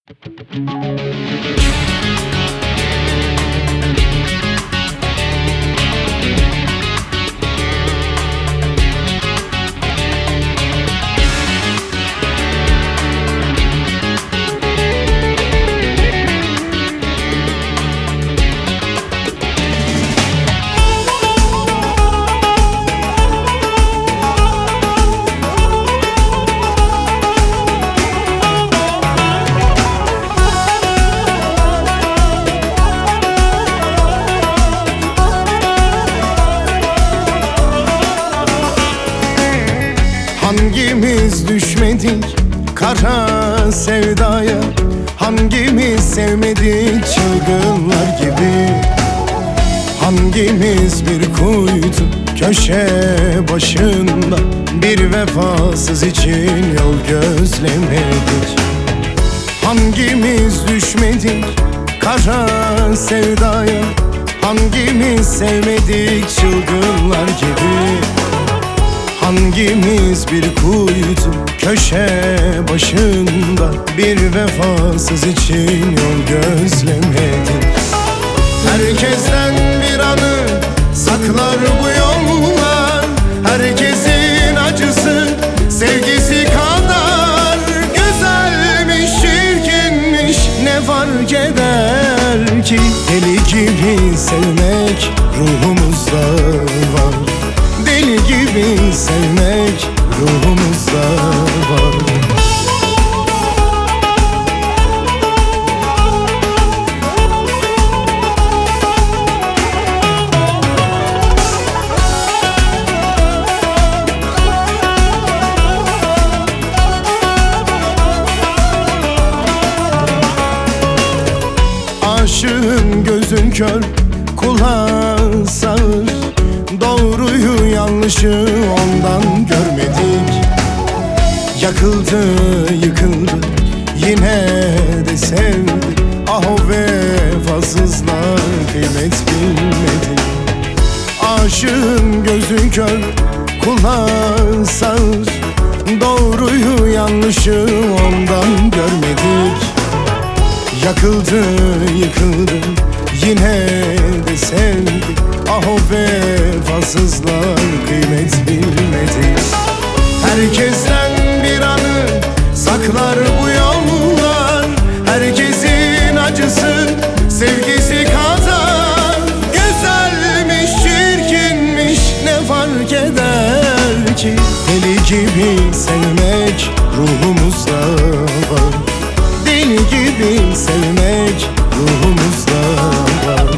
Hangimiz düşmedik kara sevdaya? Hangimiz sevmedik çılgınlar gibi? Hangimiz bir kuytu köşe başında bir vefasız için yol gözlemedik? Hangimiz düşmedik kara sevdaya? Hangimiz sevmedik çılgınlar gibi? Hangimiz bir kuytu köşe başında bir vefasız için yol gözlemedik? Herkesten bir anı saklar bu yollar. Herkesin acısı sevgisi kadar güzelmiş, çirkinmiş, ne fark eder ki? Deli gibi sevmek ruhumuzda var. Deli gibi sevmek ruhumuzda var. Aşığın gözün kör, kulağın sağır. Doğruyu yanlışı ondan görmedik. Yakıldı yıkıldı yine de sevdi. Ah o vefasızlar kıymet bilmedi. Aşığın gözü kör, kulağın sağır. Doğruyu yanlışı ondan görmedik. Yakıldı yıkıldı yine de sevdi. Ah o vefasızlar kıymet bilmedi. Herkesten bir anı saklar bu yollar. Herkesin acısı sevgisi kadar güzelmiş, çirkinmiş, ne fark eder ki? Deli gibi sevmek ruhumuzda var. Deli gibi sevmek ruhumuzda var.